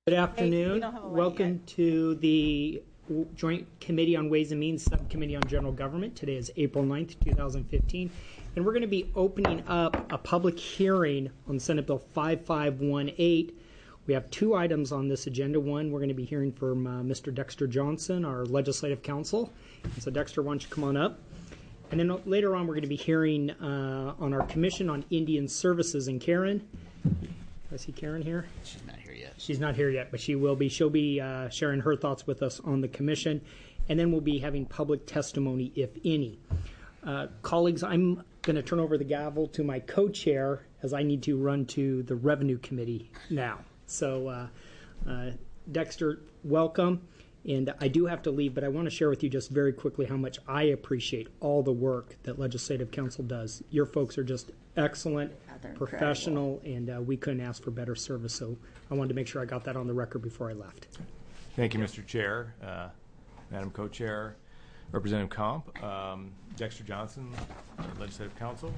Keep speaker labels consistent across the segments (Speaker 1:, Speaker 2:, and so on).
Speaker 1: Good
Speaker 2: Hey, we
Speaker 1: afternoon.
Speaker 2: don't have a light
Speaker 1: Welcome
Speaker 2: yet.
Speaker 1: to the Joint Committee on Ways and Means Subcommittee on General Government. Today is April 9th, 2015, and we're going to be opening up a public hearing on Senate Bill 5518. We have two items on this agenda. One, we're going to be hearing from Mr. Dexter Johnson, our legislative counsel. And so, Dexter, why don't you come on up? And then later on, we're going to be hearing on our Commission on Indian Services. And Karen, I see Karen here.
Speaker 3: She's not here yet.
Speaker 1: She's not here yet, but she will be. She'll be sharing her thoughts with us on the commission, and then we'll be having public testimony, if any. Colleagues, I'm going to turn over the gavel to my co-chair as I need to run to the Revenue Committee now. So, Dexter, welcome. And I do have to leave, but I want to share with you just very quickly how much I appreciate all the work that Legislative Council does. Your folks are just excellent, professional, and we couldn't ask for better service. So I wanted to make sure I got that on the record before I left.
Speaker 4: Thank you, Mr. Chair, Madam Co-Chair, Representative Comp, Dexter Johnson, Legislative Council,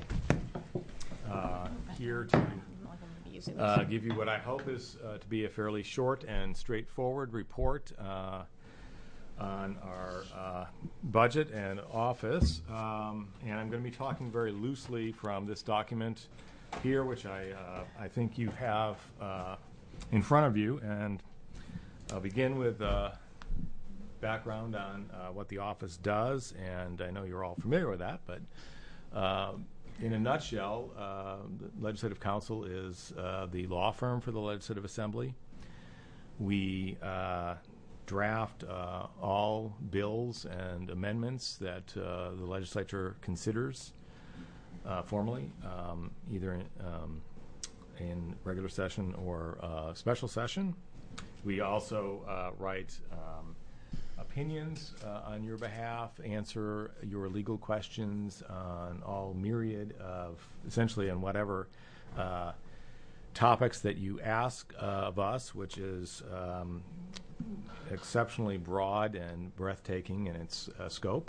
Speaker 4: here to give you what I hope is to be a fairly short and straightforward report on our budget and office. And I'm going to be talking very loosely from this document here, which I think you have in front of you. And I'll begin with background on what the office does. And I know you're all familiar with that, but in a nutshell, the Legislative Council is the law firm for the Legislative Assembly. We draft all bills and amendments that the legislature considers formally, either in regular session or special session. We also write opinions on your behalf, answer your legal questions on all myriad of, essentially on whatever topics that you ask of us, which is exceptionally broad and breathtaking in its scope.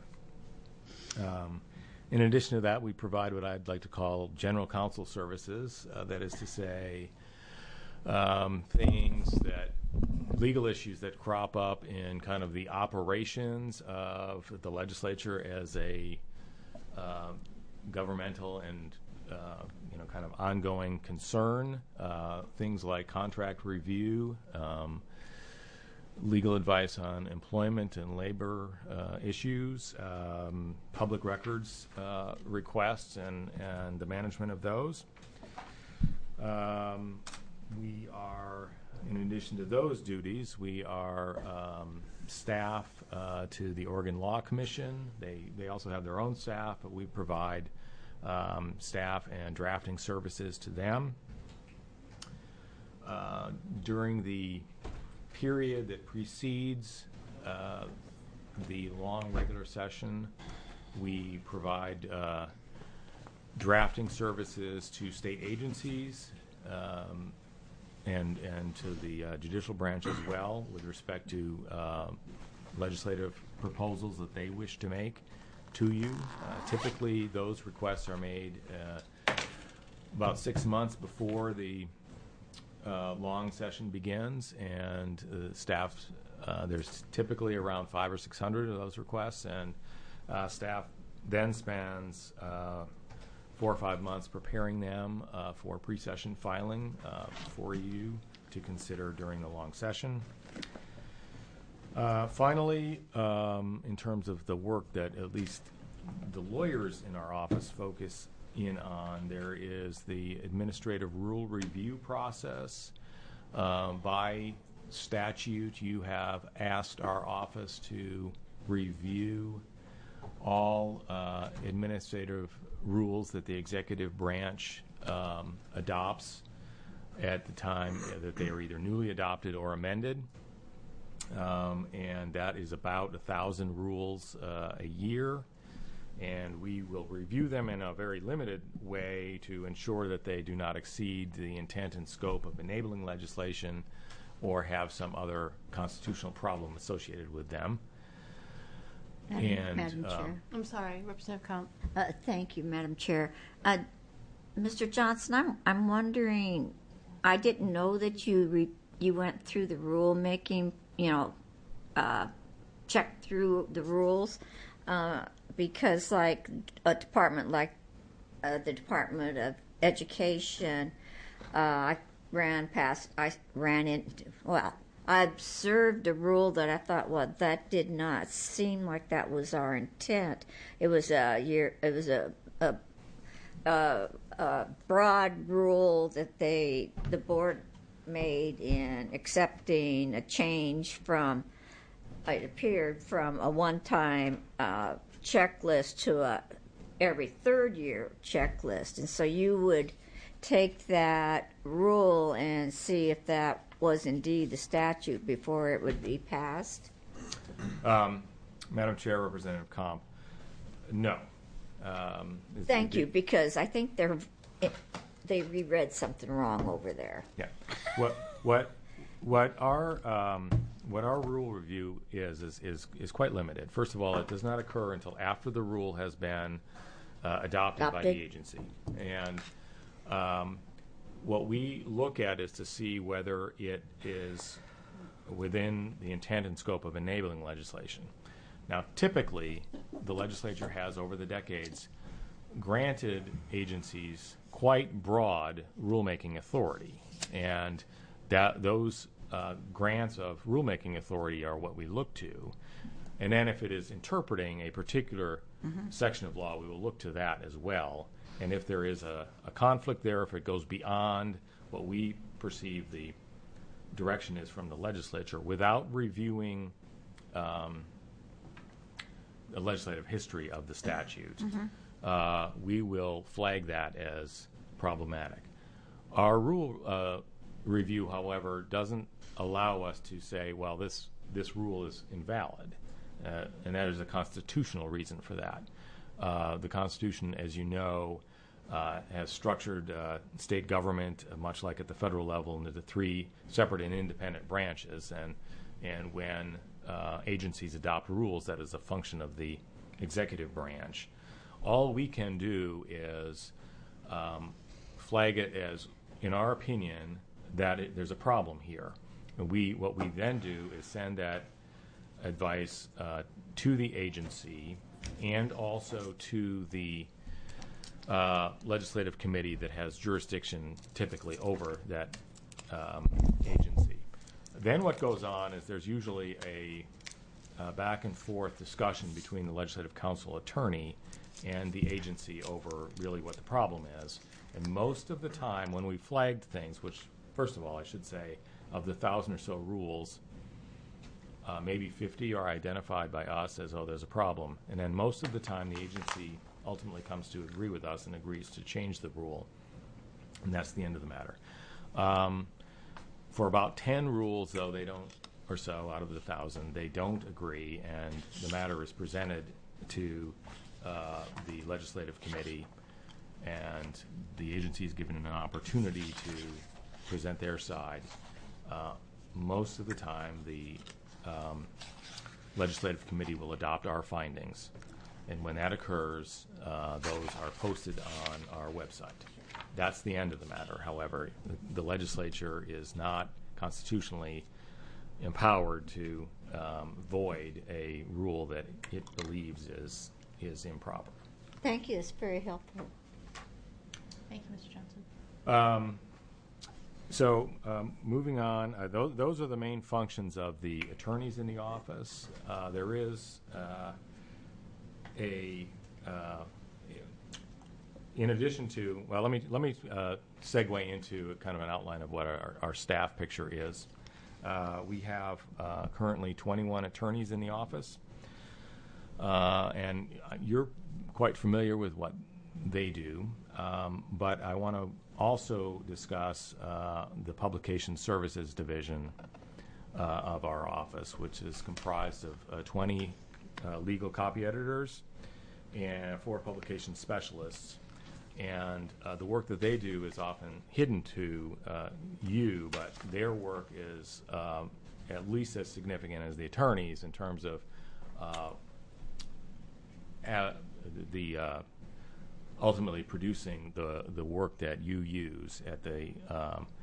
Speaker 4: In addition to that, we provide what I'd like to call general counsel services, that is to say things that legal issues that crop up in kind of the operations of the legislature as a governmental and kind of ongoing concern, things like contract review, legal advice on employment and labor issues, public records requests and the management of those. We are, in addition to those duties, we are staff to the Oregon Law Commission. They also have their own staff, but we provide staff and drafting services to them. During the period that precedes the long regular session, we provide drafting services to state agencies and to the judicial branch as well with respect to legislative proposals that they wish to make to you. Typically, those requests are made about 6 months before the long session begins, and staff, there's typically around 500 or 600 of those requests, and staff then spends 4 or 5 months preparing them for pre-session filing for you to consider during the long session. Finally, in terms of the work that at least the lawyers in our office focus in on, there is the administrative rule review process. By statute, you have asked our office to review all administrative rules that the executive branch adopts at the time that they are either newly adopted or amended. And that is about 1,000 rules a year. And we will review them in a very limited way to ensure that they do not exceed the intent and scope of enabling legislation or have some other constitutional problem associated with them.
Speaker 5: Madam Chair.
Speaker 2: I'm sorry, Representative Comp.
Speaker 5: Thank you, Madam Chair. Mr. Johnson, I'm wondering, I didn't know that you you went through the rulemaking, checked through the rules, because like a department like the Department of Education, I observed a rule that I thought, well, that did not seem like that was our intent. It was a broad rule that the board made in accepting a change from, it appeared, from a one-time checklist to a every third year checklist. And so you would take that rule and see if that was indeed the statute before it would be passed?
Speaker 4: Madam Chair, Representative Comp, no.
Speaker 5: Thank you, because I think they reread something wrong over there.
Speaker 4: Yeah. What our rule review is quite limited. First of all, it does not occur until after the rule has been adopted by the agency. And what we look at is to see whether it is within the intent and scope of enabling legislation. Now, typically, the legislature has, over the decades, granted agencies quite broad rulemaking authority. And those grants of rulemaking authority are what we look to. And then if it is interpreting a particular section of law, we will look to that as well. And if there is a conflict there, if it goes beyond what we perceive the direction is from the legislature, without reviewing the legislative history of the statute, we will flag that as problematic. Our rule review, however, doesn't allow us to say, well, this rule is invalid. And that is a constitutional reason for that. The Constitution, as you know, has structured state government, much like at the federal level, into the three separate and independent branches. And when agencies adopt rules, that is a function of the executive branch. All we can do is flag it as, in our opinion, that there's a problem here. And what we then do is send that advice to the agency and also to the legislative committee that has jurisdiction typically over that agency. Then what goes on is there's usually a back and forth discussion between the legislative council attorney and the agency over really what the problem is. And most of the time when we flagged things, which, first of all, I should say, of the 1,000 or so rules, maybe 50 are identified by us as, oh, there's a problem. And then most of the time the agency ultimately comes to agree with us and agrees to change the rule. And that's the end of the matter. For about 10 rules, though, they don't, or so out of the 1,000, they don't agree, and the matter is presented to the legislative committee, and the agency is given an opportunity to present their side. Most of the time, the legislative committee will adopt our findings, and when that occurs, those are posted on our website. That's the end of the matter. However, the legislature is not constitutionally empowered to void a rule that it believes is improper.
Speaker 5: Thank you. It's very helpful.
Speaker 2: Thank you, Mr. Johnson.
Speaker 4: So moving on, those are the main functions of the attorneys in the office. There is in addition to, well, let me segue into kind of an outline of what our staff picture is. We have currently 21 attorneys in the office, and you're quite familiar with what they do, but I want to also discuss the Publication Services Division of our office, which is comprised of 20 legal copy editors and 4 publication specialists. And the work that they do is often hidden to you, but their work is at least as significant as the attorneys in terms of the ultimately producing the work that you use at the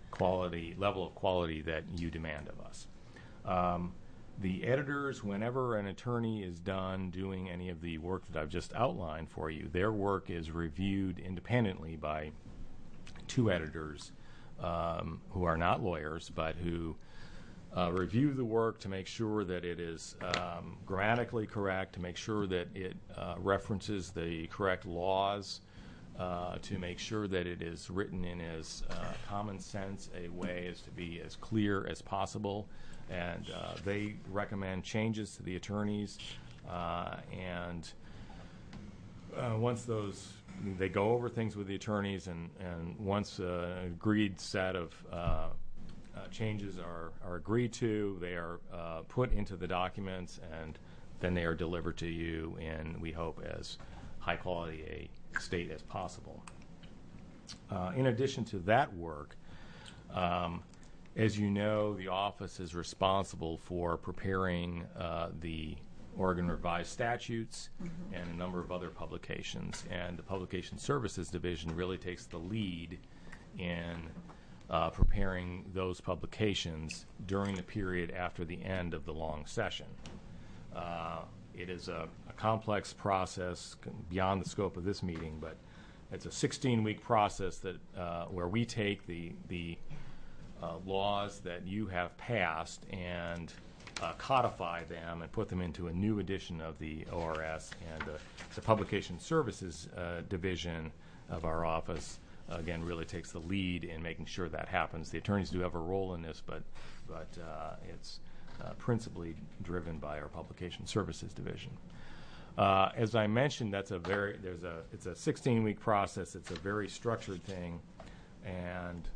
Speaker 4: level of quality that you demand of us. The editors, whenever an attorney is done doing any of the work that I've just outlined for you, their work is reviewed independently by two editors who are not lawyers, but who review the work to make sure that it is grammatically correct, to make sure that it references the correct laws, to make sure that it is written in as common sense a way as to be as clear as possible. And they recommend changes to the attorneys, and once they go over things with the attorneys, and once an agreed set of changes are agreed to, they are put into the documents, and then they are delivered to you in, we hope, as high quality a state as possible. In addition to that work, as you know, the office is responsible for preparing the Oregon Revised Statutes and a number of other publications. And the Publication Services Division really takes the lead in preparing those publications during the period after the end of the long session. It is a complex process beyond the scope of this meeting, but it's a 16-week process that where we take the laws that you have passed and codify them and put them into a new edition of the ORS, and the Publication Services Division of our office, again, really takes the lead in making sure that happens. The attorneys do have a role in this, but it's principally driven by our Publication Services Division. As I mentioned, it's a 16-week process. It's a very structured thing, and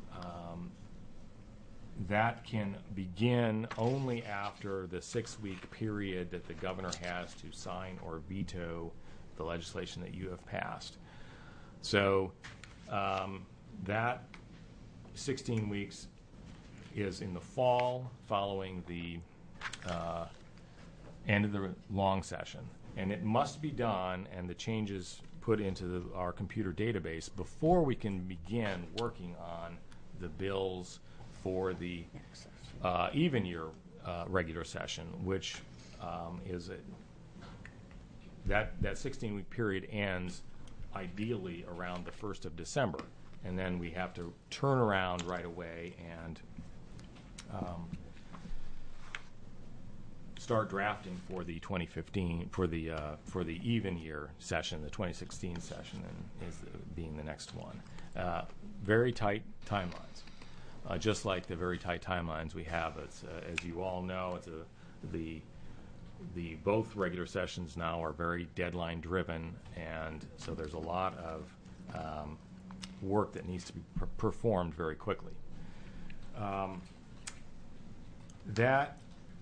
Speaker 4: that can begin only after the 6-week period that the governor has to sign or veto the legislation that you have passed. So that 16 weeks is in the fall following the end of the long session. And it must be done and the changes put into our computer database before we can begin working on the bills for the even year regular session, which is that 16-week period ends ideally around the 1st of December, and then we have to turn around right away and start drafting for the 2015 for the even year session. The 2016 session is being the next one. Very tight timelines. Just like the very tight timelines we have, as you all know, the both regular sessions now are very deadline driven, and so there's a lot of work that needs to be performed very quickly. That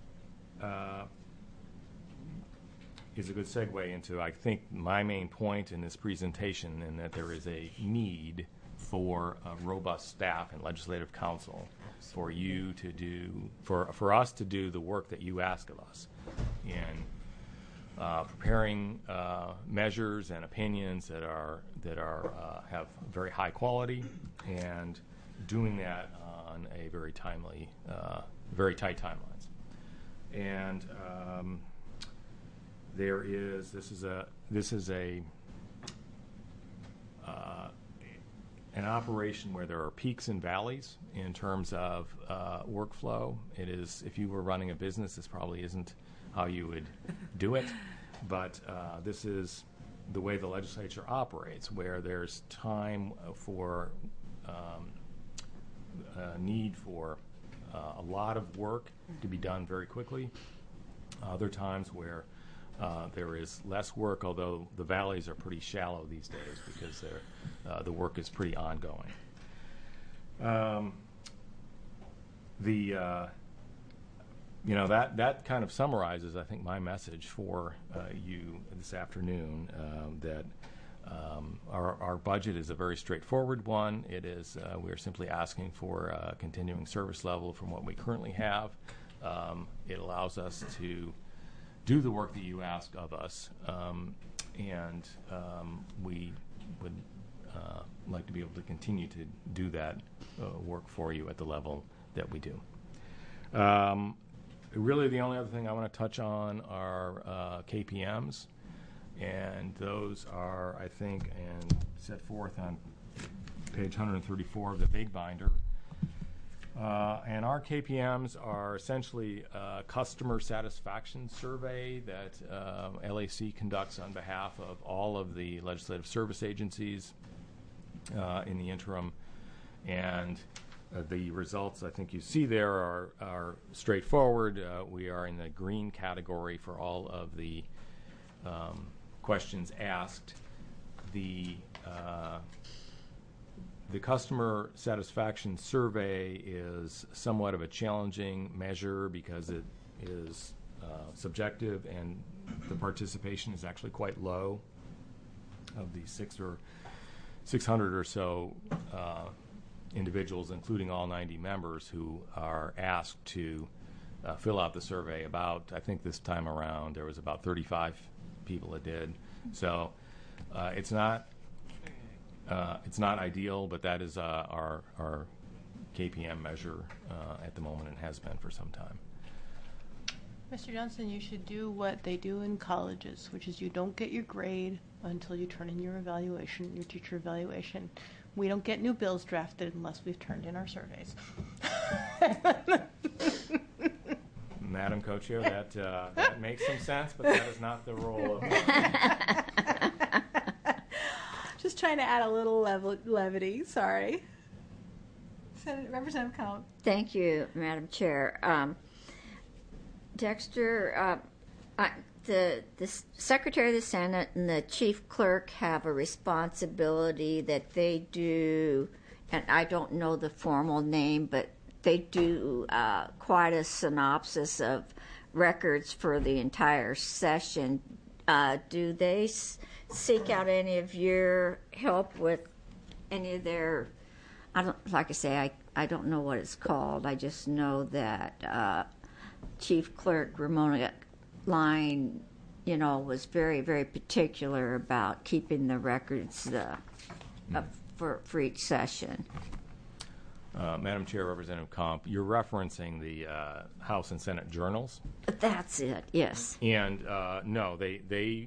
Speaker 4: is a good segue into, I think, my main point in this presentation, in that there is a need for a robust staff and legislative counsel for you to do, for us to do the work that you ask of us in preparing measures and opinions that have very high quality, and doing that on a very timely, very tight timelines. And this is an operation where there are peaks and valleys in terms of workflow. It is, if you were running a business, this probably isn't how you would do it, but this is the way the legislature operates, where there's time for need for a lot of work to be done very quickly. Other times where there is less work, although the valleys are pretty shallow these days because the work is pretty ongoing. That kind of summarizes, I think, my message for you this afternoon, that our budget is a very straightforward one. It is, we're simply asking for a continuing service level from what we currently have. It allows us to do the work that you ask of us, and we would like to be able to continue to do that work for you at the level that we do. Really, the only other thing I want to touch on are KPMs, and those are, I think, and set forth on page 134 of the big binder. And our KPMs are essentially a customer satisfaction survey that LAC conducts on behalf of all of the legislative service agencies in the interim. And the results I think you see there are straightforward. We are in the green category for all of the questions asked. The customer satisfaction survey is somewhat of a challenging measure because it is subjective, and the participation is actually quite low. Of the 600 or so individuals, including all 90 members who are asked to fill out the survey, I think this time around there was about 35 people that did. So it's not ideal, but that is our KPM measure at the moment, and has been for some time.
Speaker 2: Mr. Johnson, you should do what they do in colleges, which is you don't get your grade until you turn in your evaluation, your teacher evaluation. We don't get new bills drafted unless we've turned in our surveys.
Speaker 4: Madam Co-Chair, that makes some sense, but that is not the role of
Speaker 2: Just trying to add a little levity. Sorry. Representative Count.
Speaker 5: Thank you, Madam Chair. Dexter, the Secretary of the Senate and the Chief Clerk have a responsibility that they do, and I don't know the formal name, but they do quite a synopsis of records for the entire session. Do they seek out any of your help with any of their, like I say, I don't know what it's called. I just know that Chief Clerk Ramona Line, was very, very particular about keeping the records for each session.
Speaker 4: Madam Chair, Representative Comp, you're referencing the House and Senate journals.
Speaker 5: That's it. Yes.
Speaker 4: And no, the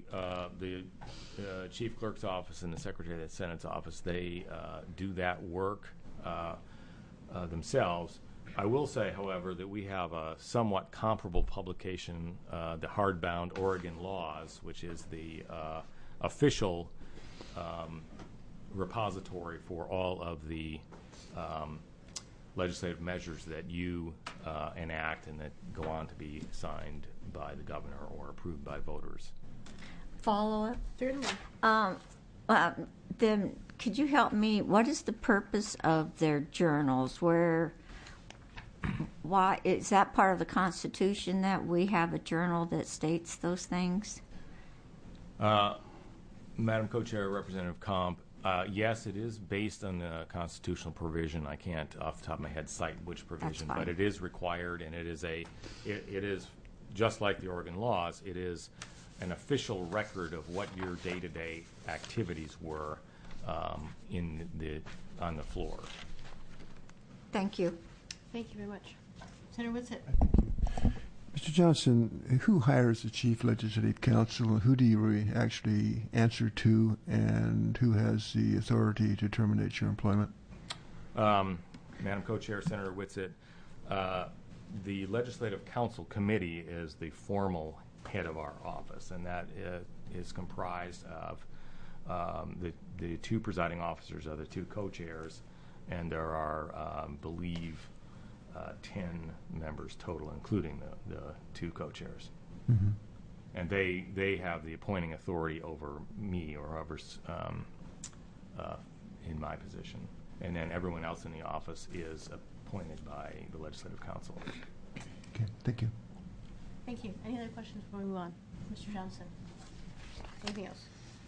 Speaker 4: Chief Clerk's office and the Secretary of the Senate's office, they do that work themselves. I will say, however, that we have a somewhat comparable publication, the hardbound Oregon Laws, which is the official repository for all of the legislative measures that you enact and that go on to be signed by the governor or approved by voters.
Speaker 5: Follow-up?
Speaker 2: Certainly.
Speaker 5: Then could you help me? What is the purpose of their journals? Why is that part of the Constitution that we have a journal that states those things?
Speaker 4: Madam Co-Chair, Representative Comp, yes, it is based on the constitutional provision. I can't, off the top of my head, cite which provision, but it is required, and it is just like the Oregon Laws. It is an official record of what your day-to-day activities were on the floor.
Speaker 5: Thank you.
Speaker 2: Thank you very much. Senator Whitsitt.
Speaker 3: Mr. Johnson, who hires the Chief Legislative Counsel? Who do you actually answer to, and who has the authority to terminate your employment?
Speaker 4: Madam Co-Chair, Senator Whitsitt, the Legislative Counsel Committee is the formal head of our office, and that is comprised of the two presiding officers, are the two co-chairs, and there are, I believe, 10 members total, including the two co-chairs.
Speaker 3: Mm-hmm.
Speaker 4: And they have the appointing authority over me or whoever's in my position. And then everyone else in the office is appointed by the Legislative Council.
Speaker 3: Okay, thank you.
Speaker 2: Thank you. Any other questions before we move on? Mr. Johnson. Anything else?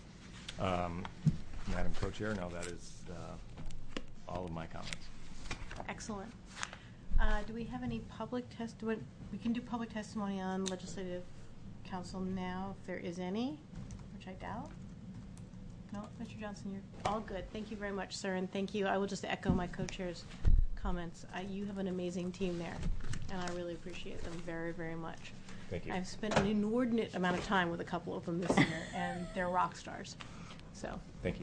Speaker 4: Madam Co-Chair, no, that is all of my comments.
Speaker 2: Excellent. Do we have any public testimony? We can do public testimony on Legislative Council now, if there is any, which I doubt. No, Mr. Johnson, you're all good. Thank you very much, sir, and thank you. I will just echo my co-chair's comments. You have an amazing team there, and I really appreciate them very, very much.
Speaker 4: Thank you.
Speaker 2: I've spent an inordinate amount of time with a couple of them this year, and they're rock stars. So,
Speaker 4: Thank you.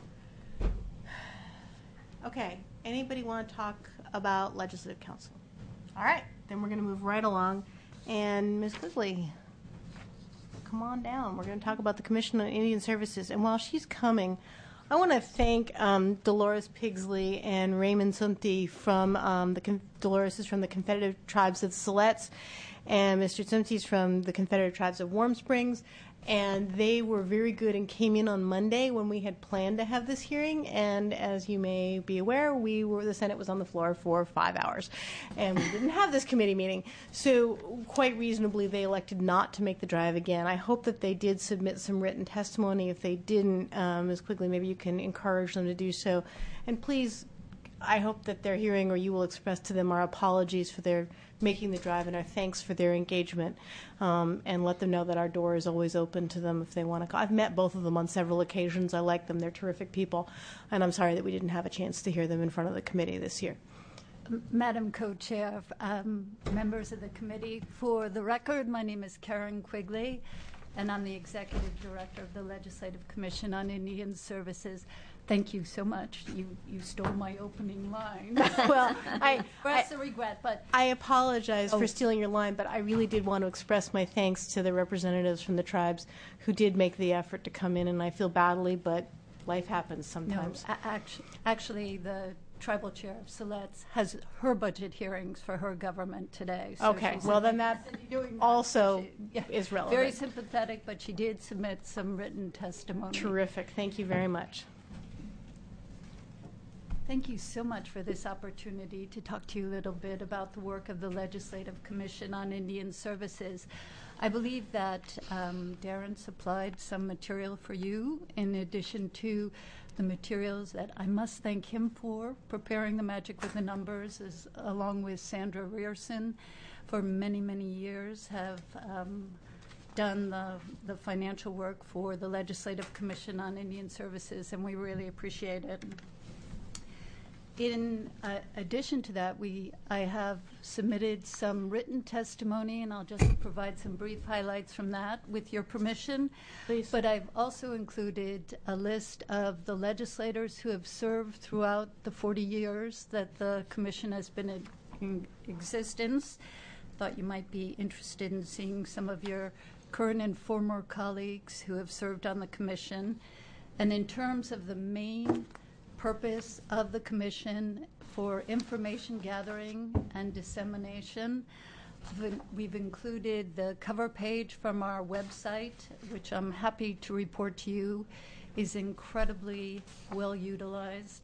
Speaker 2: okay. Anybody want to talk about Legislative Council? All right, then we're going to move right along. And Ms. Quigley, come on down. We're going to talk about the Commission on Indian Services. And while she's coming, I want to thank Dolores Pigsley and Raymond Sumti from Dolores is from the Confederated Tribes of Siletz, and Mr. Sumti is from the Confederated Tribes of Warm Springs. And they were very good and came in on Monday when we had planned to have this hearing. And as you may be aware, the Senate was on the floor for 5 hours, and we didn't have this committee meeting. So quite reasonably, they elected not to make the drive again. I hope that they did submit some written testimony. If they didn't, Ms. Quigley, maybe you can encourage them to do so. And please, I hope that they're hearing, or you will express to them our apologies for their making the drive and our thanks for their engagement, and let them know that our door is always open to them if they want to call. I've met both of them on several occasions. I like them. They're terrific people, and I'm sorry that we didn't have a chance to hear them in front of the committee this year.
Speaker 6: Madam Co-Chair, members of the committee, for the record, my name is Karen Quigley, and I'm the Executive Director of the Legislative Commission on Indian Services. Thank you so much. You stole my opening line.
Speaker 2: Well, I
Speaker 6: express a regret, but
Speaker 2: I apologize for stealing your line, but I really did want to express my thanks to the representatives from the tribes who did make the effort to come in, and I feel badly, but life happens sometimes.
Speaker 6: No, actually, the tribal chair of Siletz has her budget hearings for her government today. So
Speaker 2: okay, well then that also is relevant.
Speaker 6: Very sympathetic, but she did submit some written testimony.
Speaker 2: Terrific. Thank you very much.
Speaker 6: Thank you so much for this opportunity to talk to you a little bit about the work of the Legislative Commission on Indian Services. I believe that Darren supplied some material for you in addition to the materials that I must thank him for preparing the Magic with the Numbers, along with Sandra Rierson for many, many years have done the financial work for the Legislative Commission on Indian Services, and we really appreciate it. In addition to that, I have submitted some written testimony, and I'll just provide some brief highlights from that with your permission.
Speaker 2: Please.
Speaker 6: But I've also included a list of the legislators who have served throughout the 40 years that the commission has been in existence. Thought you might be interested in seeing some of your current and former colleagues who have served on the commission. And in terms of the main purpose of the commission for information gathering and dissemination, we've included the cover page from our website, which I'm happy to report to you is incredibly well utilized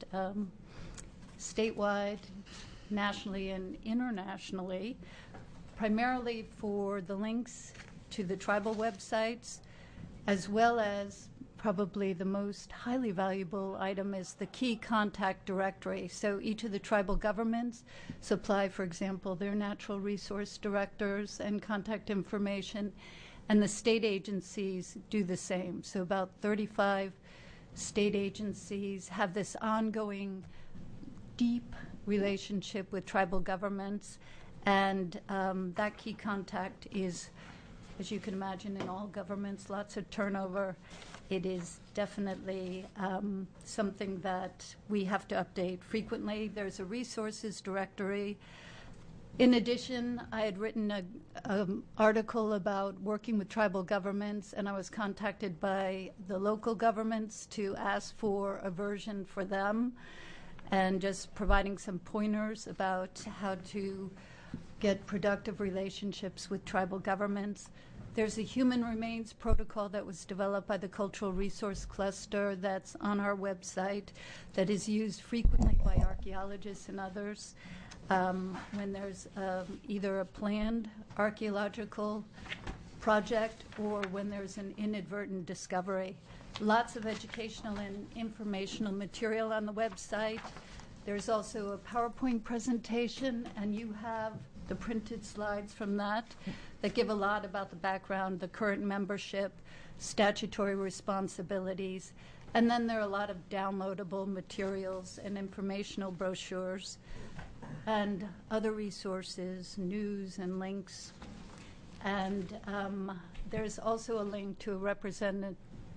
Speaker 6: statewide, nationally, and internationally, primarily for the links to the tribal websites, as well as probably the most highly valuable item is the key contact directory. So each of the tribal governments supply, for example, their natural resource directors and contact information, and the state agencies do the same. So about 35 state agencies have this ongoing deep relationship with tribal governments, and that key contact is, as you can imagine, in all governments, lots of turnover. It is definitely something that we have to update frequently. There's a resources directory. In addition, I had written an article about working with tribal governments, and I was contacted by the local governments to ask for a version for them, and just providing some pointers about how to get productive relationships with tribal governments. There's a human remains protocol that was developed by the Cultural Resource Cluster that's on our website that is used frequently by archaeologists and others when there's either a planned archaeological project or when there's an inadvertent discovery. Lots of educational and informational material on the website. There's also a PowerPoint presentation, and you have the printed slides from that give a lot about the background, the current membership, statutory responsibilities, And then there are a lot of downloadable materials and informational brochures and other resources, news and links. And there's also a link to a representative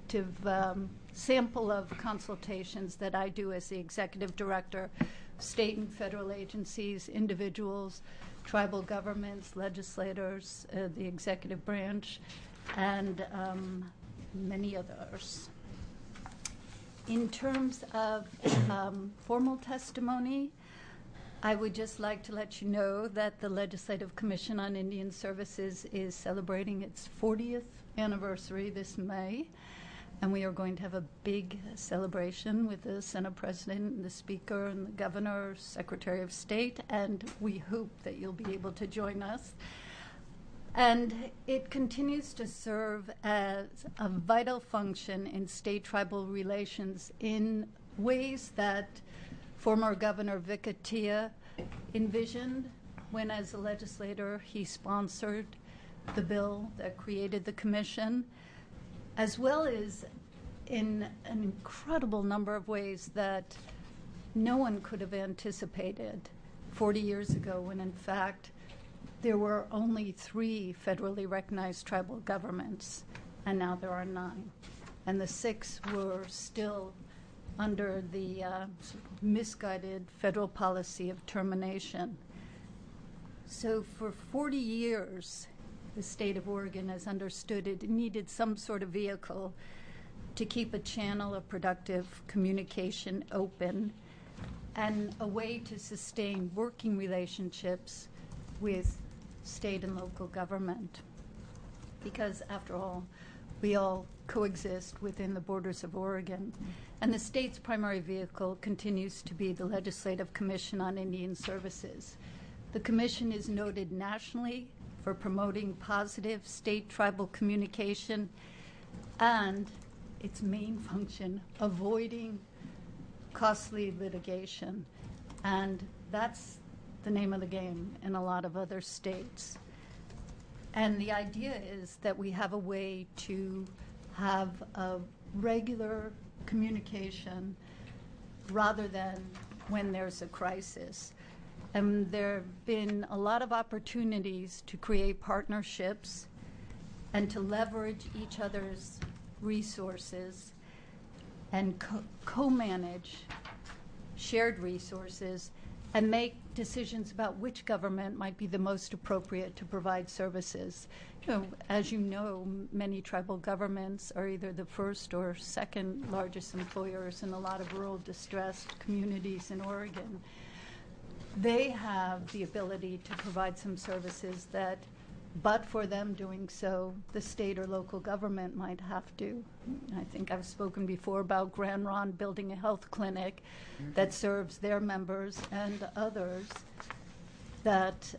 Speaker 6: sample of consultations that I do as the executive director, state and federal agencies, individuals, tribal governments, legislators, the executive branch, and many others. In terms of formal testimony, I would just like to let you know that the Legislative Commission on Indian Services is celebrating its 40th anniversary this May, and we are going to have a big celebration with the Senate President, and the Speaker, and the Governor, Secretary of State, and we hope that you'll be able to join us. And it continues to serve as a vital function in state-tribal relations in ways that former Governor Vic Atiya envisioned when, as a legislator, he sponsored the bill that created the commission, as well as in an incredible number of ways that no one could have anticipated 40 years ago, when in fact there were only 3 federally recognized tribal governments, and now there are 9. And the 6 were still under the misguided federal policy of termination. So for 40 years, the state of Oregon has understood it needed some sort of vehicle to keep a channel of productive communication open and a way to sustain working relationships with state and local government. Because after all, we all coexist within the borders of Oregon. And the state's primary vehicle continues to be the Legislative Commission on Indian Services. The commission is noted nationally for promoting positive state-tribal communication and its main function, avoiding costly litigation. And that's the name of the game in a lot of other states. And the idea is that we have a way to have a regular communication rather than when there's a crisis. And there have been a lot of opportunities to create partnerships and to leverage each other's resources and co-manage shared resources and make decisions about which government might be the most appropriate to provide services. As you know, many tribal governments are either the first or second largest employers in a lot of rural distressed communities in Oregon. They have the ability to provide some services that, but for them doing so, the state or local government might have to. I think I've spoken before about Grand Ronde building a health clinic that serves their members and others that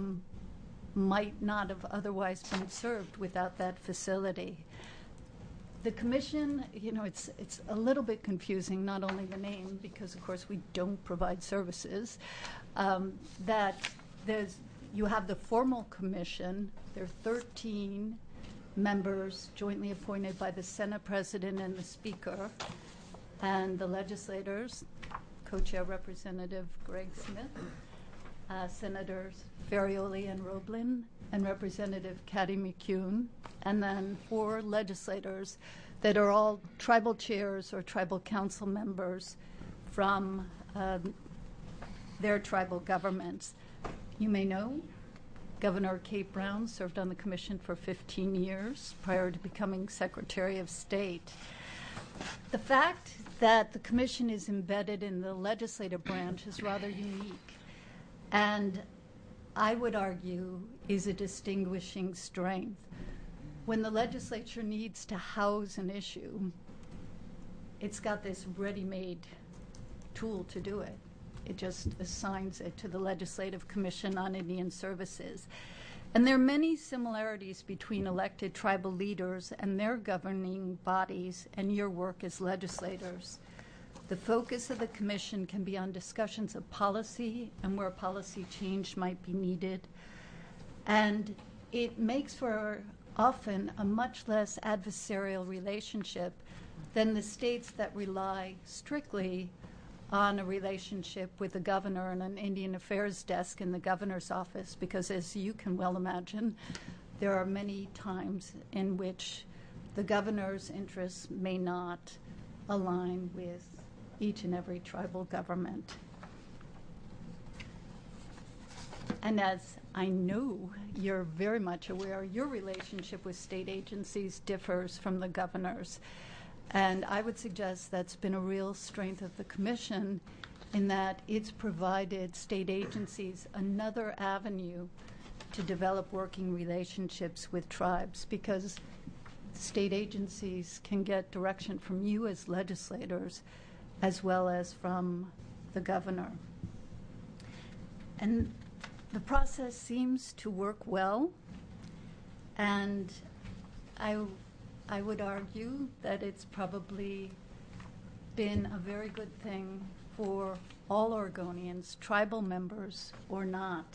Speaker 6: might not have otherwise been served without that facility. The commission, it's a little bit confusing, not only the name, because of course we don't provide services, that you have the formal commission. There are 13 members jointly appointed by the Senate President and the Speaker, and the legislators, co-chair Representative Greg Smith, Senators Ferrioli and Roblin, and Representative Caddy McCune, and then 4 legislators that are all tribal chairs or tribal council members from their tribal governments. You may know Governor Kate Brown served on the commission for 15 years prior to becoming Secretary of State. The fact that the commission is embedded in the legislative branch is rather unique, and I would argue is a distinguishing strength. When the legislature needs to house an issue, it's got this ready-made tool to do it. It just assigns it to the Legislative Commission on Indian Services. And there are many similarities between elected tribal leaders and their governing bodies and your work as legislators. The focus of the commission can be on discussions of policy and where policy change might be needed. And it makes for often a much less adversarial relationship than the states that rely strictly on a relationship with the governor and an Indian Affairs desk in the governor's office, because as you can well imagine, there are many times in which the governor's interests may not align with each and every tribal government. And as I know you're very much aware, your relationship with state agencies differs from the governor's. And I would suggest that's been a real strength of the Commission in that it's provided state agencies another avenue to develop working relationships with tribes, because state agencies can get direction from you as legislators as well as from the governor. And the process seems to work well, and I would argue that it's probably been a very good thing for all Oregonians, tribal members or not.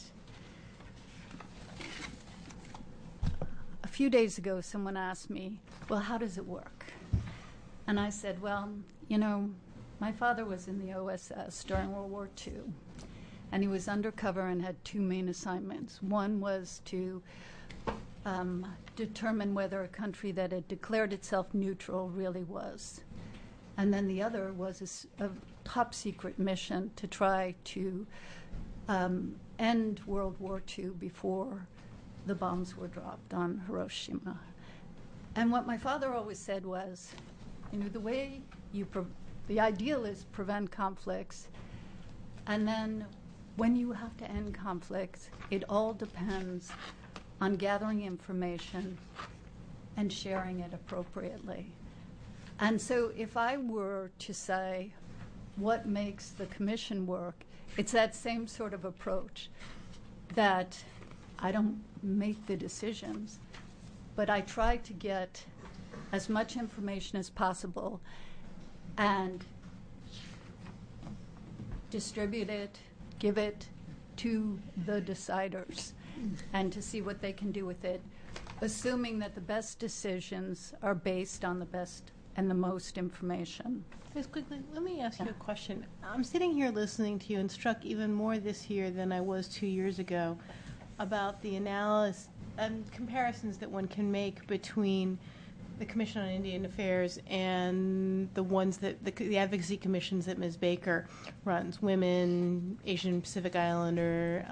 Speaker 6: A few days ago, someone asked me, well, how does it work? And I said, well, you know, my father was in the OSS during World War II, and he was undercover and had two main assignments. One was to determine whether a country that had declared itself neutral really was. And then the other was a top secret mission to try to end World War II before the bombs were dropped on Hiroshima. And what my father always said was, you know, the way the ideal is prevent conflicts, and then when you have to end conflicts, it all depends on gathering information and sharing it appropriately. And so if I were to say what makes the Commission work, it's that same sort of approach, that I don't make the decisions, but I try to get as much information as possible and distribute it, give it to the deciders, and to see what they can do with it, assuming that the best decisions are based on the best and the most information.
Speaker 2: Just quickly, let me ask you a question. I'm sitting here listening to you and struck even more this year than I was 2 years ago about the analysis and comparisons that one can make between the Commission on Indian Affairs and the ones that the advocacy commissions that Ms. Baker runs, women, Asian Pacific Islander,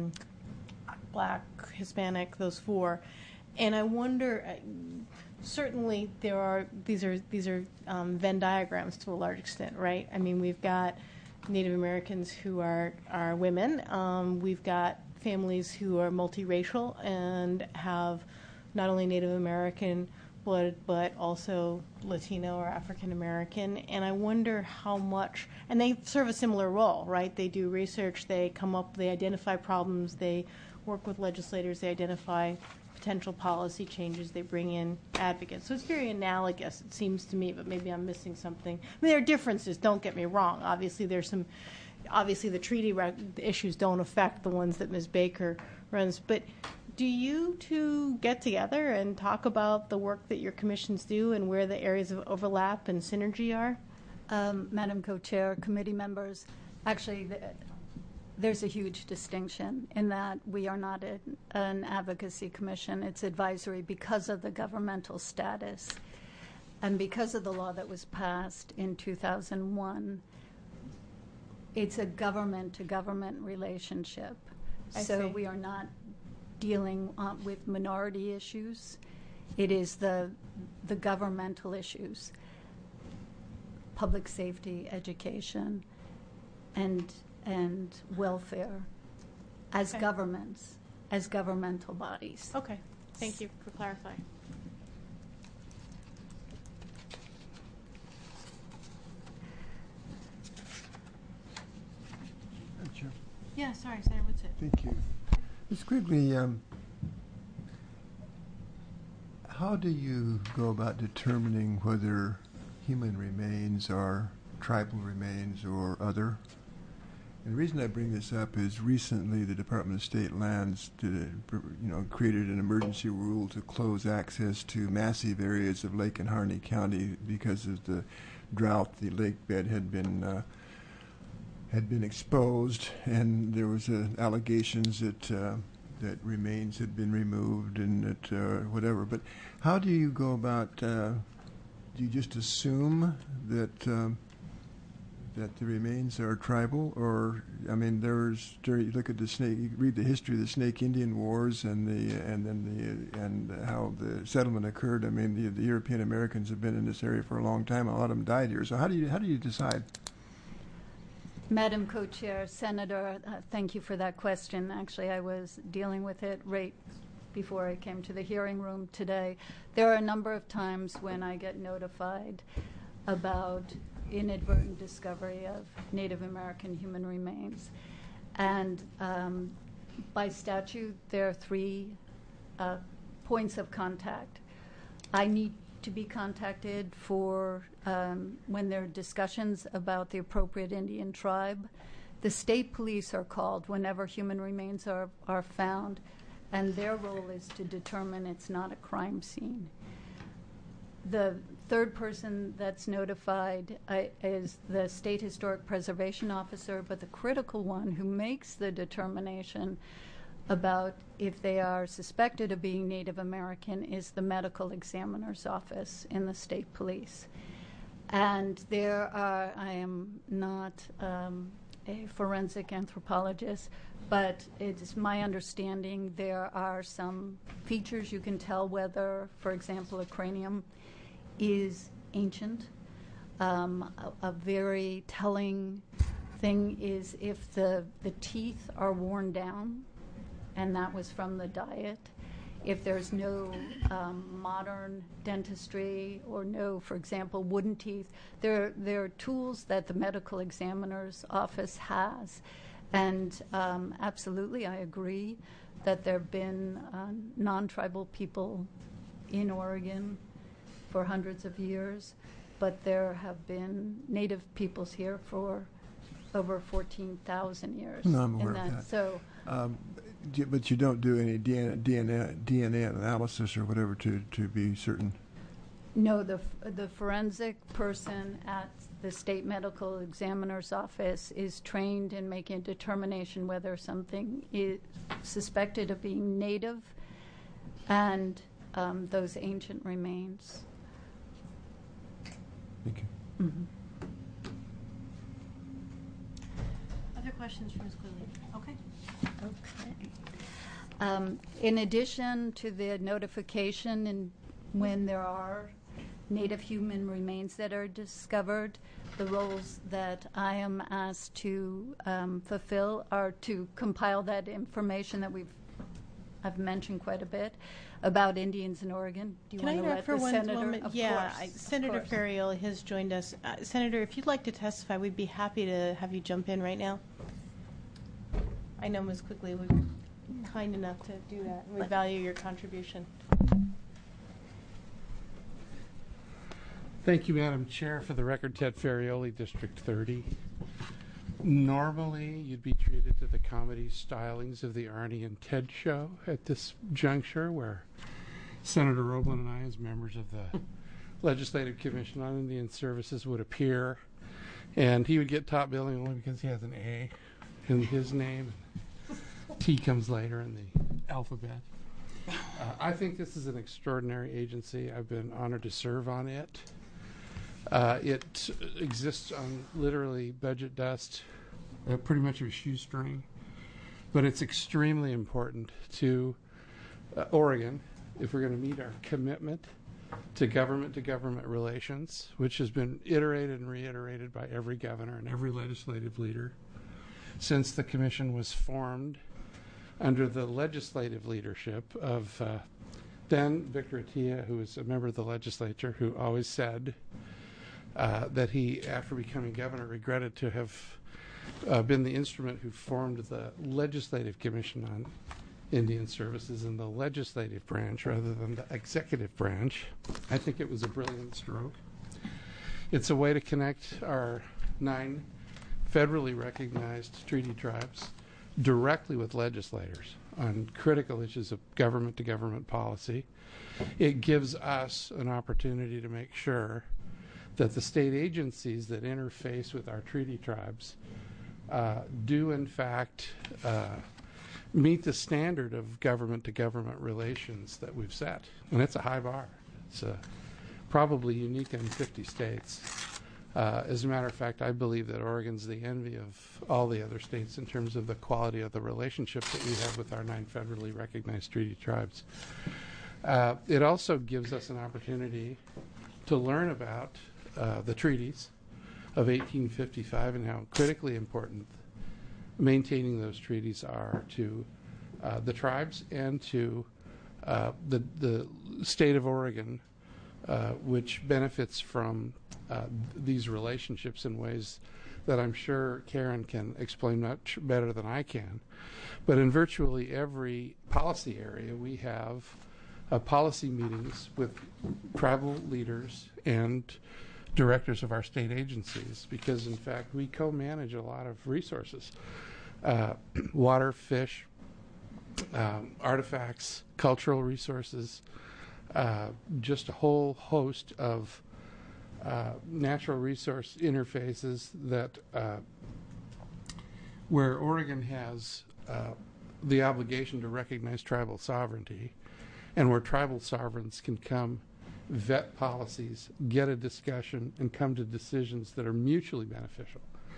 Speaker 2: Black, Hispanic, those four. And I wonder, certainly these are Venn diagrams to a large extent, right? I mean, we've got Native Americans who are women. We've got families who are multiracial and have not only Native American blood, but also Latino or African American. And I wonder how much, and they serve a similar role, right? They do research, they come up, they identify problems, they work with legislators, they identify potential policy changes, they bring in advocates. So it's very analogous, it seems to me, but maybe I'm missing something. I mean, there are differences, don't get me wrong. Obviously, the treaty issues don't affect the ones that Ms. Baker runs, but do you two get together and talk about the work that your commissions do and where the areas of overlap and synergy are?
Speaker 6: Madam Co-Chair, committee members, actually, there's a huge distinction in that we are not an advocacy commission. It's advisory because of the governmental status and because of the law that was passed in 2001. It's a government-to-government relationship. So we are not dealing with minority issues. It is the governmental issues, public safety, education, and welfare as governments, as governmental bodies.
Speaker 2: Okay, thank you for clarifying.
Speaker 3: Sure.
Speaker 2: Yeah, sorry, Senator Woodson.
Speaker 3: Thank you. Ms. Quigley, how do you go about determining whether human remains are tribal remains or other? And the reason I bring this up is recently the Department of State Lands created an emergency rule to close access to massive areas of Lake and Harney County because of the drought. The lake bed had been exposed, and there was allegations that remains had been removed and that whatever. But how do you go about? Do you just assume that the remains are tribal, or I mean, you look at the Snake, you read the history of the Snake Indian Wars and how the settlement occurred. I mean, the European Americans have been in this area for a long time. A lot of them died here. So how do you decide?
Speaker 6: Madam Co-Chair, Senator, thank you for that question. Actually, I was dealing with it right before I came to the hearing room today. There are a number of times when I get notified about inadvertent discovery of Native American human remains. And by statute, there are 3 points of contact. I need to be contacted for when there are discussions about the appropriate Indian tribe. The state police are called whenever human remains are found, and their role is to determine it's not a crime scene. The third person that's notified is the State Historic Preservation Officer, but the critical one who makes the determination about if they are suspected of being Native American is the medical examiner's office in the state police. And I am not a forensic anthropologist, but it's my understanding there are some features you can tell whether, for example, a cranium is ancient. A very telling thing is if the teeth are worn down, and that was from the diet. If there's no modern dentistry or no, for example, wooden teeth, there are tools that the medical examiner's office has. And absolutely, I agree that there have been non-tribal people in Oregon for hundreds of years, but there have been Native peoples here for over 14,000 years.
Speaker 3: No, I'm aware of that.
Speaker 6: So,
Speaker 3: but you don't do any DNA analysis or whatever to be certain?
Speaker 6: No, the forensic person at the state medical examiner's office is trained in making a determination whether something is suspected of being native and those ancient remains.
Speaker 3: Thank you.
Speaker 6: Mm-hmm.
Speaker 2: Other questions for Ms. Quigley? Okay.
Speaker 6: In addition to the notification and when there are Native human remains that are discovered, the roles that I am asked to fulfill are to compile that information that I've mentioned quite a bit about Indians in Oregon. Do you
Speaker 2: Can I
Speaker 6: want to
Speaker 2: interrupt
Speaker 6: let
Speaker 2: for
Speaker 6: the
Speaker 2: one
Speaker 6: senator?
Speaker 2: moment?
Speaker 6: Of
Speaker 2: Yeah,
Speaker 6: course,
Speaker 2: Senator
Speaker 6: of course.
Speaker 2: Ferrioli has joined us. Senator, if you'd like to testify, we'd be happy to have you jump in right now. I know Ms. Quigley would be kind enough to do that, and we value your contribution.
Speaker 7: Thank you, Madam Chair. For the record, Ted Ferrioli, District 30. Normally, you'd be treated to the comedy stylings of the Arnie and Ted show at this juncture, where Senator Roblin and I, as members of the Legislative Commission on Indian Services, would appear, and he would get top billing only because he has an A in his name. T comes later in the alphabet. I think this is an extraordinary agency. I've been honored to serve on it. It exists on literally budget dust, pretty much of a shoestring, but it's extremely important to Oregon if we're going to meet our commitment to government relations, which has been iterated and reiterated by every governor and every legislative leader since the commission was formed under the legislative leadership of then Victor Atiyeh, who was a member of the legislature, who always said that he, after becoming governor, regretted to have been the instrument who formed the Legislative Commission on Indian Services in the legislative branch rather than the executive branch. I think it was a brilliant stroke. It's a way to connect our 9 federally recognized treaty tribes directly with legislators on critical issues of government-to-government policy. It gives us an opportunity to make sure that the state agencies that interface with our treaty tribes do, in fact, meet the standard of government-to-government relations that we've set. And it's a high bar. It's probably unique in 50 states. As a matter of fact, I believe that Oregon's the envy of all the other states in terms of the quality of the relationship that we have with our 9 federally recognized treaty tribes. It also gives us an opportunity to learn about the treaties of 1855 and how critically important maintaining those treaties are to the tribes and to the state of Oregon, which benefits from these relationships in ways that I'm sure Karen can explain much better than I can. But in virtually every policy area, we have policy meetings with tribal leaders and directors of our state agencies because, in fact, we co-manage a lot of resources. Water, fish, artifacts, cultural resources, just a whole host of natural resource interfaces that where Oregon has the obligation to recognize tribal sovereignty and where tribal sovereigns can come vet policies, get a discussion, and come to decisions that are mutually beneficial.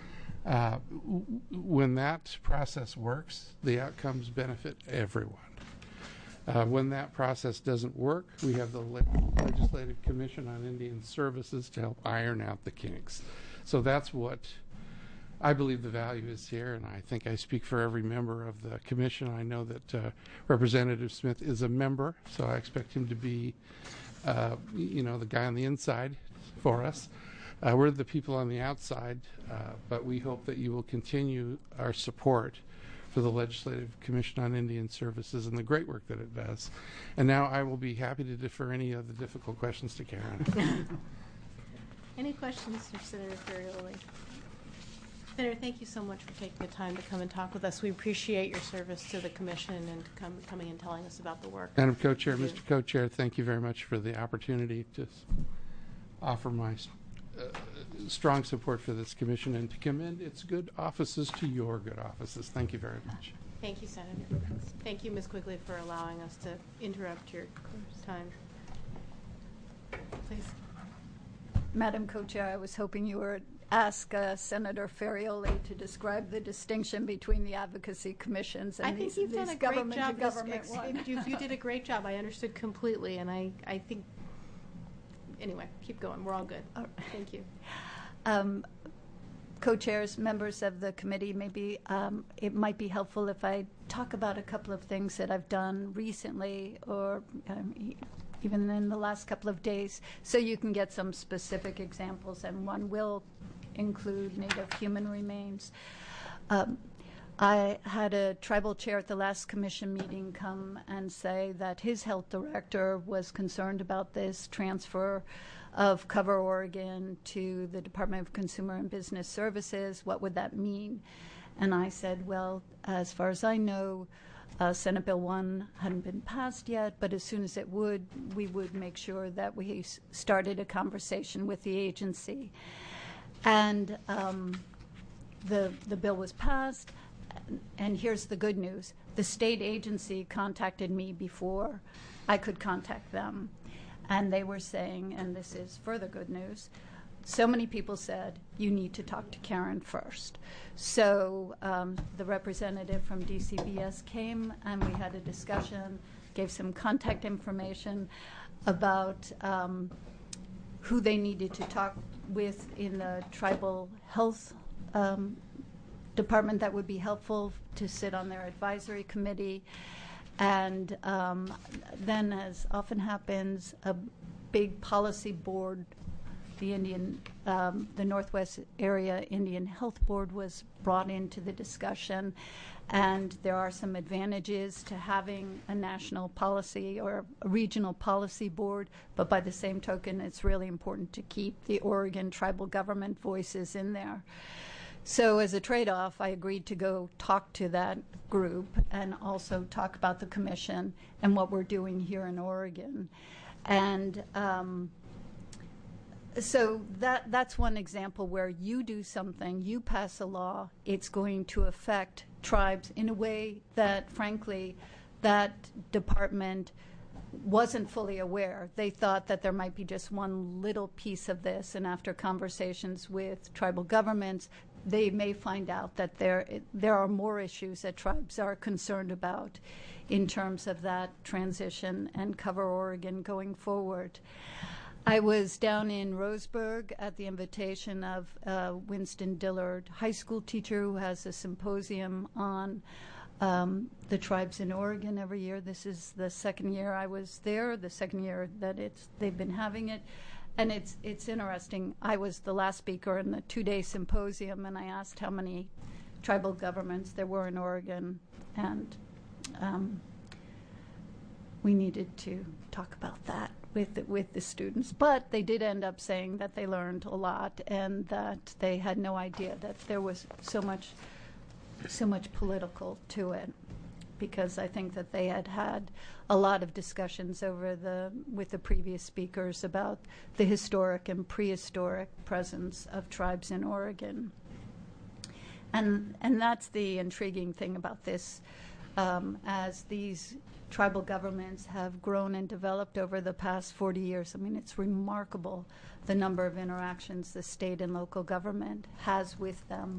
Speaker 7: When that process works, the outcomes benefit everyone. When that process doesn't work, we have the Legislative Commission on Indian Services to help iron out the kinks. So that's what I believe the value is here, and I think I speak for every member of the commission. I know that Representative Smith is a member, so I expect him to be, the guy on the inside for us. We're the people on the outside, but we hope that you will continue our support for the Legislative Commission on Indian Services and the great work that it does. And now I will be happy to defer any of the difficult questions to Karen.
Speaker 2: Any questions for Senator Ferrioli? Senator, thank you so much for taking the time to come and talk with us. We appreciate your service to the commission and coming and telling us about the work.
Speaker 7: Madam Co-Chair, Mr. Co-Chair, thank you very much for the opportunity to offer my strong support for this commission and to commend its good offices to your good offices. Thank you very much.
Speaker 2: Thank you, Senator. Thank you, Ms. Quigley, for allowing us to interrupt your time. Please.
Speaker 6: Madam Co-Chair, I was hoping you would ask Senator Ferrioli to describe the distinction between the advocacy commissions and these government-to-government ones.
Speaker 2: You did a great job. I understood completely, and I think. Anyway, keep going. We're all good. Thank you.
Speaker 6: Co-chairs, members of the committee, maybe it might be helpful if I talk about a couple of things that I've done recently or even in the last couple of days so you can get some specific examples, and one will include Native human remains. I had a tribal chair at the last commission meeting come and say that his health director was concerned about this transfer of Cover Oregon to the Department of Consumer and Business Services. What would that mean? And I said, well, as far as I know, Senate Bill 1 hadn't been passed yet, but as soon as it would, we would make sure that we started a conversation with the agency. And the bill was passed. And here's the good news. The state agency contacted me before I could contact them. And they were saying, and this is further good news, so many people said, you need to talk to Karen first. So the representative from DCBS came and we had a discussion, gave some contact information about who they needed to talk with in the tribal health department that would be helpful to sit on their advisory committee. And then, as often happens, a big policy board, the Northwest Area Indian Health Board, was brought into the discussion. And there are some advantages to having a national policy or a regional policy board, but by the same token, it's really important to keep the Oregon tribal government voices in there. So as a trade-off, I agreed to go talk to that group and also talk about the commission and what we're doing here in Oregon. And so that's one example where you do something, you pass a law, it's going to affect tribes in a way that, frankly, that department wasn't fully aware. They thought that there might be just one little piece of this, and after conversations with tribal governments, they may find out that there are more issues that tribes are concerned about in terms of that transition and Cover Oregon going forward. I was down in Roseburg at the invitation of Winston Dillard, high school teacher who has a symposium on the tribes in Oregon every year. This is the second year I was there, the second year that they've been having it. And it's interesting. I was the last speaker in the 2-day symposium, and I asked how many tribal governments there were in Oregon, and we needed to talk about that with the students. But they did end up saying that they learned a lot and that they had no idea that there was so much political to it, because I think that they had a lot of discussions with the previous speakers about the historic and prehistoric presence of tribes in Oregon. And that's the intriguing thing about this. As these tribal governments have grown and developed over the past 40 years, I mean, it's remarkable the number of interactions the state and local government has with them.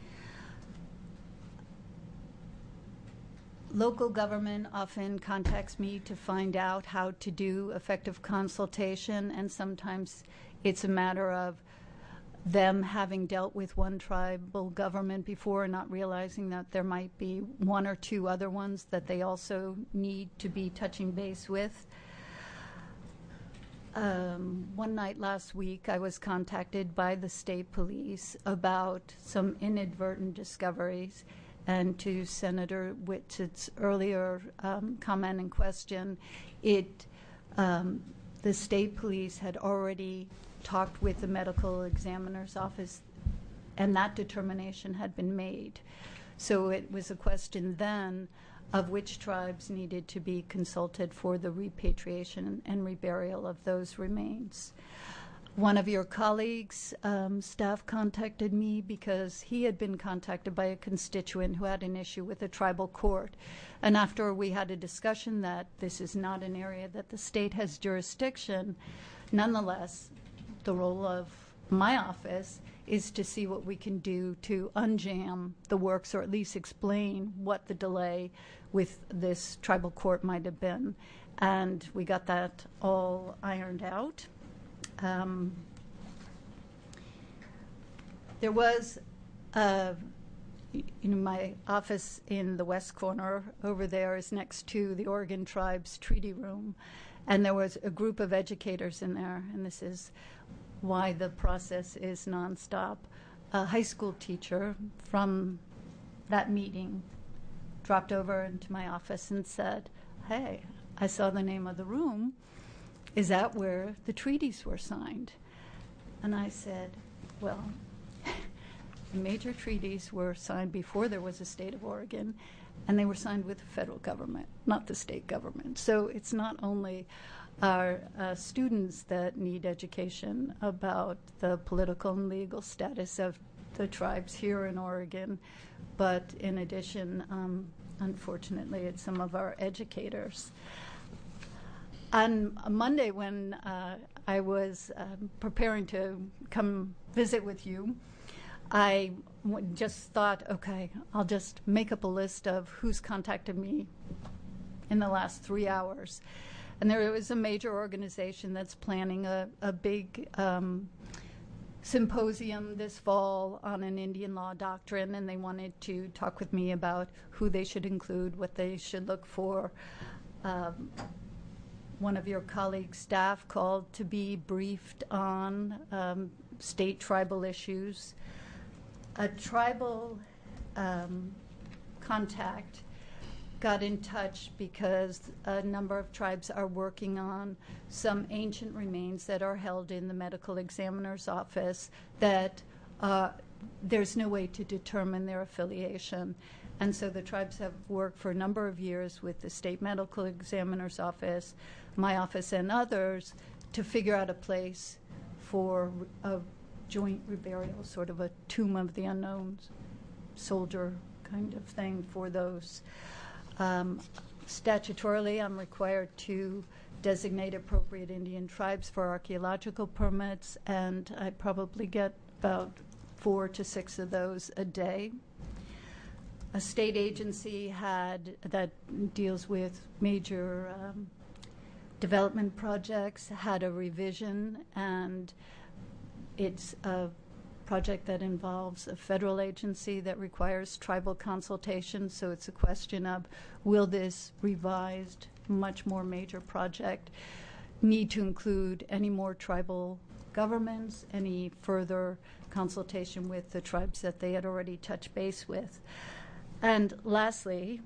Speaker 6: Local government often contacts me to find out how to do effective consultation, and sometimes it's a matter of them having dealt with one tribal government before and not realizing that there might be one or two other ones that they also need to be touching base with. One night last week, I was contacted by the state police about some inadvertent discoveries. And to Senator Whitsett's earlier comment and question, the state police had already talked with the medical examiner's office, and that determination had been made. So it was a question then of which tribes needed to be consulted for the repatriation and reburial of those remains. One of your colleagues' staff contacted me because he had been contacted by a constituent who had an issue with a tribal court. And after we had a discussion that this is not an area that the state has jurisdiction, nonetheless, the role of my office is to see what we can do to unjam the works, or at least explain what the delay with this tribal court might have been. And we got that all ironed out. There was, my office in the west corner over there is next to the Oregon Tribes Treaty Room, and there was a group of educators in there, and this is why the process is nonstop. A high school teacher from that meeting dropped over into my office and said, "Hey, I saw the name of the room. Is that where the treaties were signed?" And I said, well, the major treaties were signed before there was a state of Oregon, and they were signed with the federal government, not the state government. So it's not only our students that need education about the political and legal status of the tribes here in Oregon, but in addition, unfortunately, it's some of our educators. On Monday, when I was preparing to come visit with you, I just thought, okay, I'll just make up a list of who's contacted me in the last 3 hours. And there was a major organization that's planning a big symposium this fall on an Indian law doctrine, and they wanted to talk with me about who they should include, what they should look for. One of your colleagues' staff called to be briefed on state tribal issues. A tribal contact got in touch because a number of tribes are working on some ancient remains that are held in the medical examiner's office that there's no way to determine their affiliation. And so the tribes have worked for a number of years with the state medical examiner's office, my office, and others to figure out a place for a joint reburial, sort of a tomb of the unknown soldier kind of thing for those. Statutorily, I'm required to designate appropriate Indian tribes for archaeological permits, and I probably get about 4 to 6 of those a day. A state agency that deals with major development projects had a revision, and it's a project that involves a federal agency that requires tribal consultation. So it's a question of, will this revised, much more major project need to include any more tribal governments, any further consultation with the tribes that they had already touched base with? And lastly,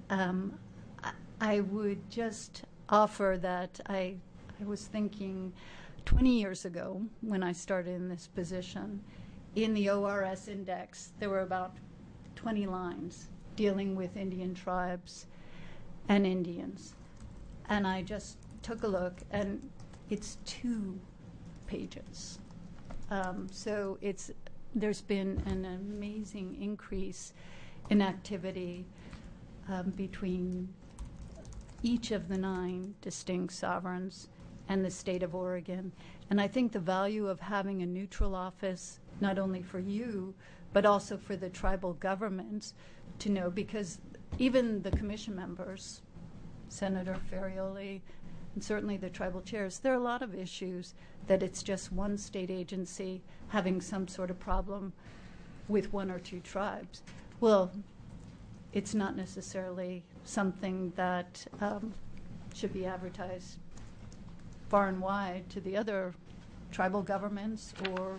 Speaker 6: I would just offer that I was thinking 20 years ago when I started in this position, in the ORS index, there were about 20 lines dealing with Indian tribes and Indians. And I just took a look, and it's 2 pages. So there's been an amazing increase in activity between each of the 9 distinct sovereigns and the state of Oregon. And I think the value of having a neutral office, not only for you, but also for the tribal governments to know, because even the commission members, Senator Ferrioli, and certainly the tribal chairs, there are a lot of issues that it's just one state agency having some sort of problem with 1 or 2 tribes. Well, it's not necessarily something that should be advertised far and wide to the other tribal governments, or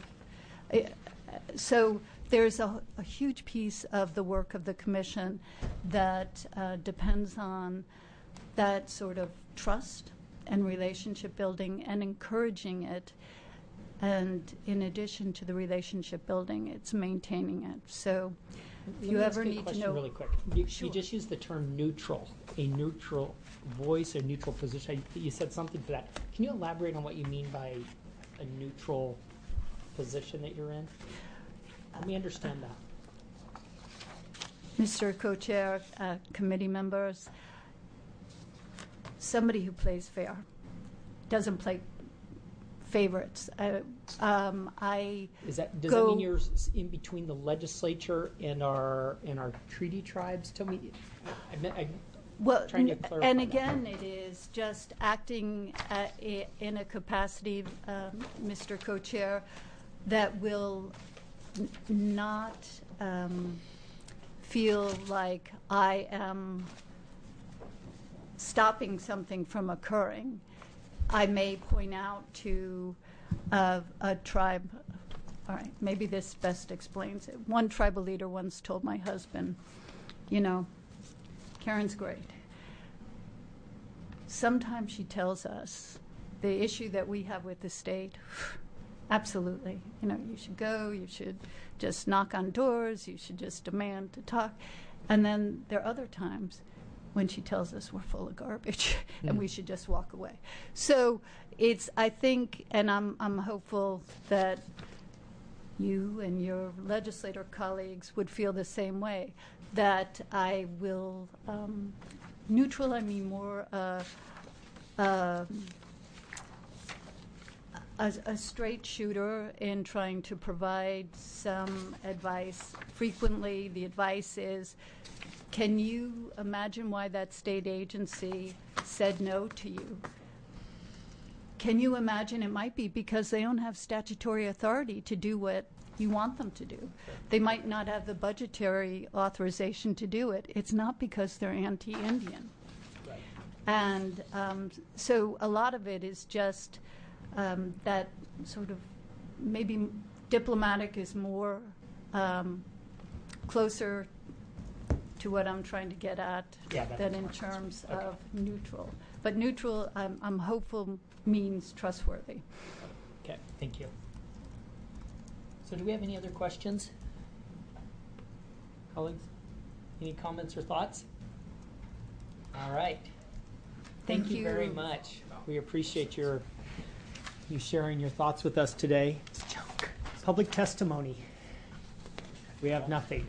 Speaker 6: so there's a huge piece of the work of the commission that depends on that sort of trust and relationship building and encouraging it. And in addition to the relationship building, it's maintaining it. So if you ever need to know,
Speaker 1: really quick, you just used the term neutral, a neutral voice, a neutral position. You said something for that. Can you elaborate on what you mean by a neutral position that you're in? Let me understand that.
Speaker 6: Mr. Co-Chair, committee members, somebody who plays fair doesn't play favorites.
Speaker 1: Does that mean you're in between the legislature and our treaty tribes? Tell me.
Speaker 6: Well,
Speaker 1: trying to clarify
Speaker 6: and
Speaker 1: that.
Speaker 6: again, it is just acting in a capacity, Mr. Co-Chair, that will not feel like I am stopping something from occurring. I may point out to a tribe, all right, maybe this best explains it. One tribal leader once told my husband, Karen's great. Sometimes she tells us the issue that we have with the state, absolutely, you should go, you should just knock on doors, you should just demand to talk. And then there are other times when she tells us we're full of garbage and we should just walk away. So I think, and I'm hopeful that you and your legislator colleagues would feel the same way, that I will, neutral, I mean more a straight shooter in trying to provide some advice. Frequently, the advice is, can you imagine why that state agency said no to you? Can you imagine it might be because they don't have statutory authority to do what you want them to do? They might not have the budgetary authorization to do it. It's not because they're anti-Indian.
Speaker 1: Right.
Speaker 6: And so a lot of it is just that sort of, maybe diplomatic is more closer to what I'm trying to get at than in terms of neutral. But neutral, I'm hopeful, means trustworthy.
Speaker 1: Okay, thank you. So do we have any other questions? Colleagues, any comments or thoughts? All right.
Speaker 6: Thank
Speaker 1: you very
Speaker 6: you.
Speaker 1: much. We appreciate you sharing your thoughts with us today. Public testimony. We have nothing.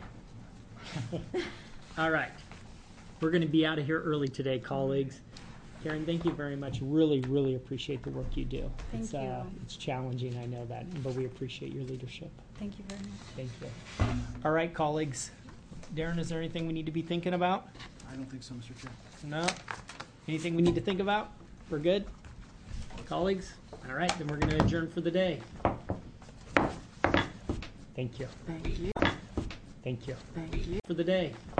Speaker 1: All right. We're going to be out of here early today, colleagues. Karen, thank you very much. Really, really appreciate the work you do.
Speaker 6: Thank you.
Speaker 1: It's challenging, I know that, but we appreciate your leadership.
Speaker 6: Thank you very much.
Speaker 1: Thank you. All right, colleagues. Darren, is there anything we need to be thinking about?
Speaker 8: I don't think so, Mr. Chair.
Speaker 1: No? Anything we need to think about? We're good? Colleagues? All right, then we're going to adjourn for the day. Thank you.
Speaker 2: Thank you.
Speaker 1: Thank you.
Speaker 2: Thank you.
Speaker 1: For the day.